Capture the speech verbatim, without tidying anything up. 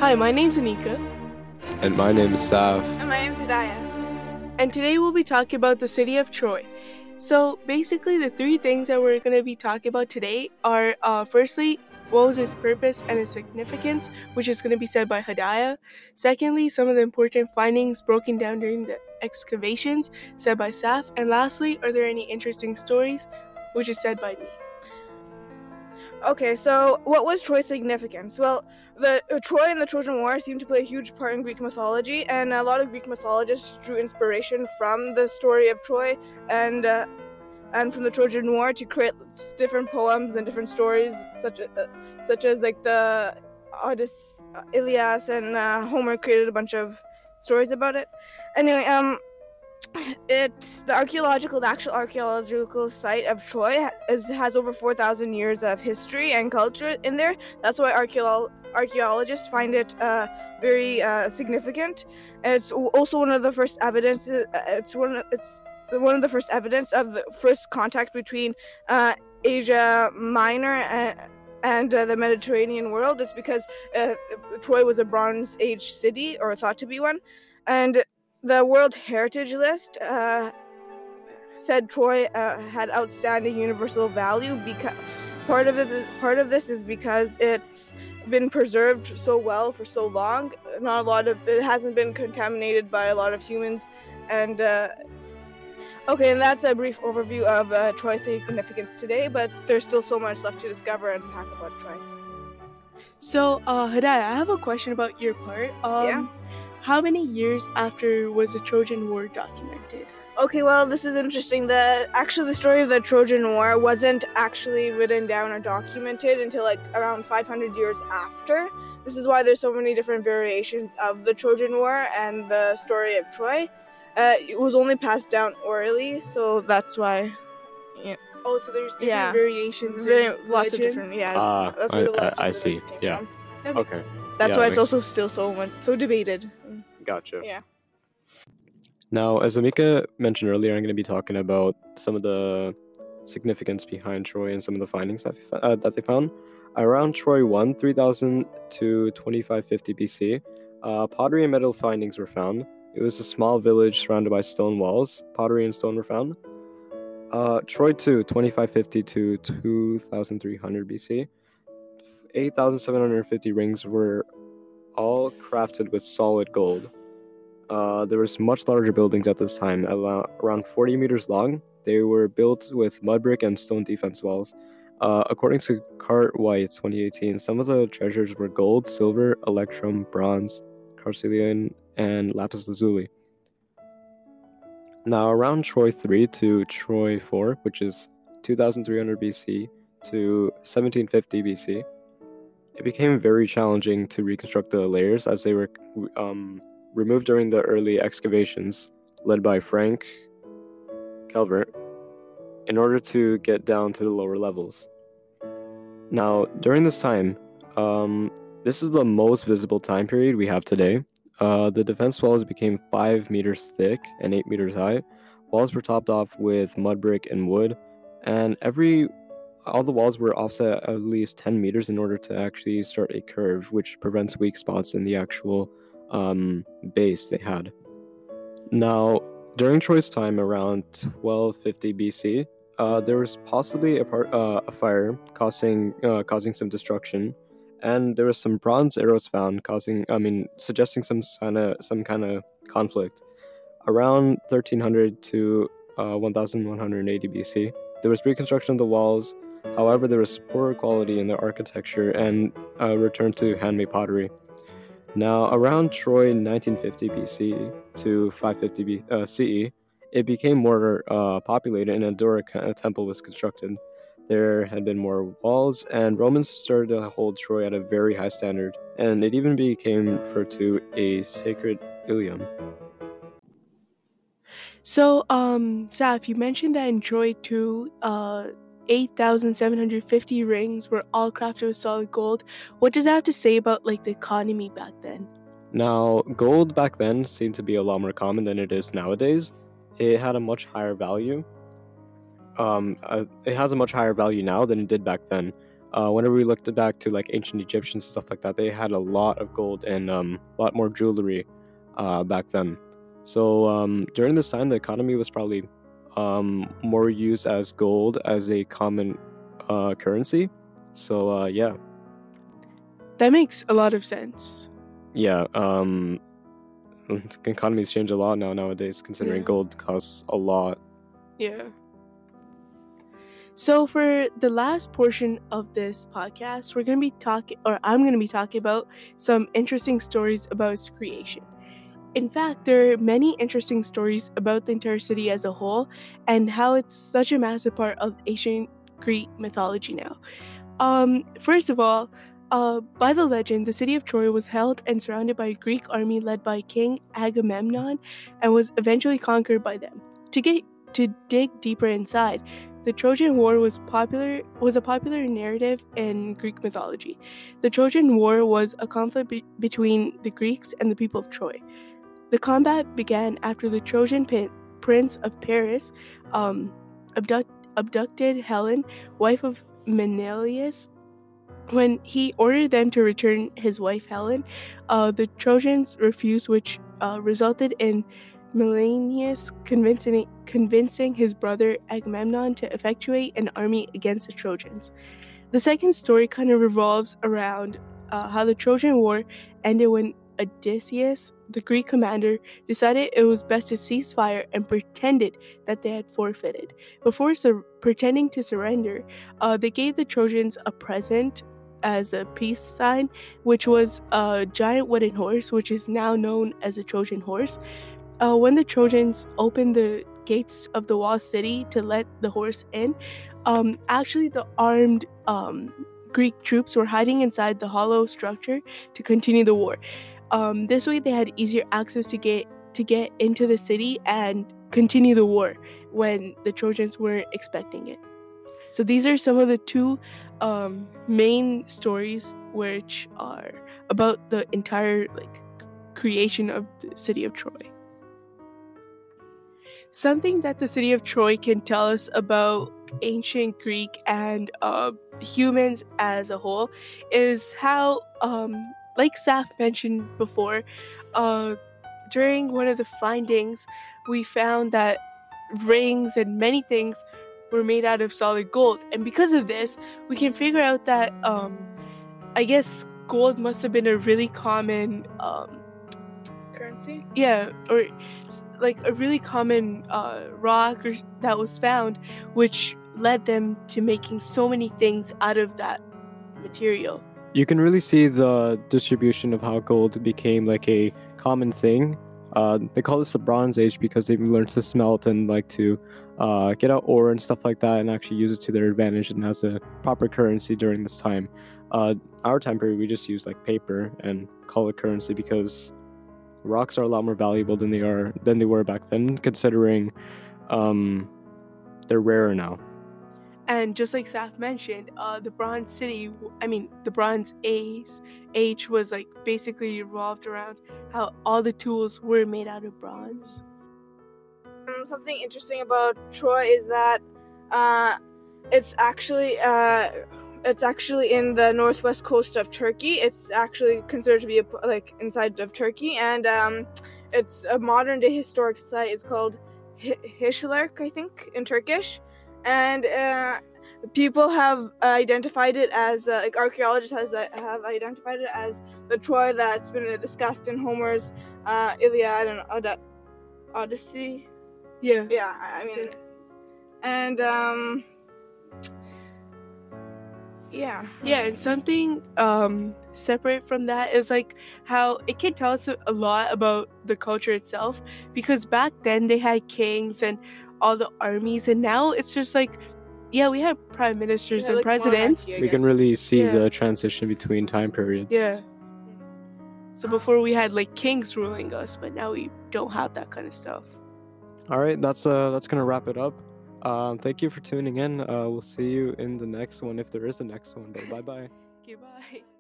Hi, my name's Anika. And my name is Sav. And my name's Hidayah. And today we'll be talking about the city of Troy. So basically the three things that we're going to be talking about today are uh, firstly, what was its purpose and its significance, which is going to be said by Hidayah. Secondly, some of the important findings broken down during the excavations, said by Saf. And lastly, are there any interesting stories, which is said by me. Okay, so what was Troy's significance? Well, the uh, Troy and the Trojan War seem to play a huge part in Greek mythology, and a lot of Greek mythologists drew inspiration from the story of Troy and uh, and from the Trojan War to create different poems and different stories, such as uh, such as like the Odyssey, uh, Ilias, and uh, Homer created a bunch of stories about it. Anyway, um. It's the archaeological, the actual archaeological site of Troy is, has over four thousand years of history and culture in there. That's why archeolo- archaeologists find it uh, very uh, significant. It's also one of the first evidence. Uh, it's one. It's one of the first evidence of the first contact between uh, Asia Minor and. and uh, the Mediterranean world. It's because uh, Troy was a Bronze Age city, or thought to be one, and the World Heritage List uh, said Troy uh, had outstanding universal value. Because part of it, is, part of this is because it's been preserved so well for so long. Not a lot of it hasn't been contaminated by a lot of humans, and uh, okay, and that's a brief overview of uh, Troy's significance today. But there's still so much left to discover and unpack about Troy. So, uh, Hidayah, I have a question about your part. Um, yeah. How many years after was the Trojan War documented? Okay, well, this is interesting. The actually the story of the Trojan War wasn't actually written down or documented until like around five hundred years after. This is why there's so many different variations of the Trojan War and the story of Troy. Uh, it was only passed down orally, so that's why. Yeah. Oh, so there's different yeah. variations. Very, and lots legends? of different. Yeah. Ah, that's where the I, legends I, I and see. myths came Yeah. from. That makes Okay. sense. That's Yeah, why that it's makes also still so much so debated. Gotcha. Yeah. Now, as Amika mentioned earlier, I'm going to be talking about some of the significance behind Troy and some of the findings that, uh, that they found. Around Troy one, three thousand to twenty-five fifty B C, uh, pottery and metal findings were found. It was a small village surrounded by stone walls. Pottery and stone were found. Uh, Troy two, twenty-five fifty to two thousand three hundred B C, eight thousand seven hundred fifty rings were all crafted with solid gold. Uh, there was much larger buildings at this time, around forty meters long. They were built with mud brick and stone defense walls. Uh, according to Cartwright twenty eighteen, some of the treasures were gold, silver, electrum, bronze, carnelian, and lapis lazuli. Now, around Troy three to Troy four, which is two thousand three hundred B C to seventeen fifty B C, it became very challenging to reconstruct the layers as they were um, removed during the early excavations led by Frank Calvert in order to get down to the lower levels. Now, during this time, um, this is the most visible time period we have today. Uh, the defense walls became five meters thick and eight meters high. Walls were topped off with mud brick and wood, and every all the walls were offset at least ten meters in order to actually start a curve, which prevents weak spots in the actual um, base they had. Now, during Troy's time around twelve fifty B C, uh, there was possibly a, part, uh, a fire causing uh, causing some destruction, and there was some bronze arrows found, causing I mean suggesting some kind of some kind of conflict. Around thirteen hundred to uh, eleven eighty B C, there was reconstruction of the walls. However, there was poor quality in the architecture and uh, return to handmade pottery. Now, around Troy nineteen fifty B C to five fifty B- uh, C E, it became more uh, populated and a Doric temple was constructed. There had been more walls, and Romans started to hold Troy at a very high standard, and it even became referred to a sacred Ilium. So, um, Saf, you mentioned that in Troy two, uh, eight thousand seven hundred fifty rings were all crafted with solid gold. What does that have to say about, like, the economy back then? Now, gold back then seemed to be a lot more common than it is nowadays. It had a much higher value. Um, uh, it has a much higher value now than it did back then. uh, whenever we looked back to like ancient Egyptians and stuff like that, they had a lot of gold and um, a lot more jewelry uh, back then. So um, during this time, the economy was probably um, more used as gold as a common uh, currency. So uh, yeah, That makes a lot of sense. yeah. Um, economies change a lot now nowadays, considering Yeah. gold costs a lot. Yeah. So for the last portion of this podcast, we're going to be talking, or I'm going to be talking about some interesting stories about its creation. In fact, there are many interesting stories about the entire city as a whole and how it's such a massive part of ancient Greek mythology now. Um, first of all, uh, by the legend, the city of Troy was held and surrounded by a Greek army led by King Agamemnon and was eventually conquered by them. To get to dig deeper inside, the Trojan War was popular was a popular narrative in Greek mythology. The Trojan War was a conflict be- between the Greeks and the people of Troy. The combat began after the Trojan pin- prince of Paris um, abduct- abducted Helen, wife of Menelaus. When he ordered them to return his wife Helen, uh, the Trojans refused, which uh, resulted in Menelaus convincing, convincing his brother Agamemnon to effectuate an army against the Trojans. The second story kind of revolves around uh, how the Trojan War ended when Odysseus, the Greek commander, decided it was best to cease fire and pretended that they had forfeited. Before sur- pretending to surrender, uh, they gave the Trojans a present as a peace sign, which was a giant wooden horse, which is now known as a Trojan horse. Uh, when the Trojans opened the gates of the walled city to let the horse in, um, actually the armed um, Greek troops were hiding inside the hollow structure to continue the war. Um, this way, they had easier access to get to get into the city and continue the war when the Trojans weren't expecting it. So these are some of the two um, main stories which are about the entire like creation of the city of Troy. Something that the city of Troy can tell us about ancient Greek and uh, humans as a whole is how, um, like Saf mentioned before, uh, during one of the findings, we found that rings and many things were made out of solid gold. And because of this, we can figure out that, um, I guess, gold must have been a really common um, Currency? yeah, or like a really common uh, rock or, that was found, which led them to making so many things out of that material. You can really see the distribution of how gold became like a common thing. Uh, they call this the Bronze Age because they learned to smelt and like to uh, get out ore and stuff like that and actually use it to their advantage and as a proper currency during this time. Uh, our time period, we just use like paper and call it currency because rocks are a lot more valuable than they are than they were back then, considering um, they're rarer now. And just like Saf mentioned, uh, the Bronze City, I mean, the Bronze Age, age was like basically revolved around how all the tools were made out of bronze. Um, something interesting about Troy is that uh, it's actually uh, it's actually in the northwest coast of Turkey. It's actually considered to be a, like inside of Turkey, and um, it's a modern day historic site. It's called H- Hishlerk, I think, in Turkish, and uh, people have identified it as uh, like archaeologists has uh, have identified it as the Troy that's been discussed in Homer's uh, Iliad and Od- Odyssey. Yeah. Yeah, I mean, and um, yeah, Yeah, and something um, separate from that is like how it can tell us a lot about the culture itself, because back then they had kings and all the armies, and now it's just like, yeah, we have prime ministers Yeah, and like presidents. monarchy, I We can guess. really see Yeah. the transition between time periods. Yeah. So before we had like kings ruling us, but now we don't have that kind of stuff. All right, that's uh that's gonna wrap it up. Um, thank you for tuning in. Uh, we'll see you in the next one if there is a next one. But bye bye. Okay, bye.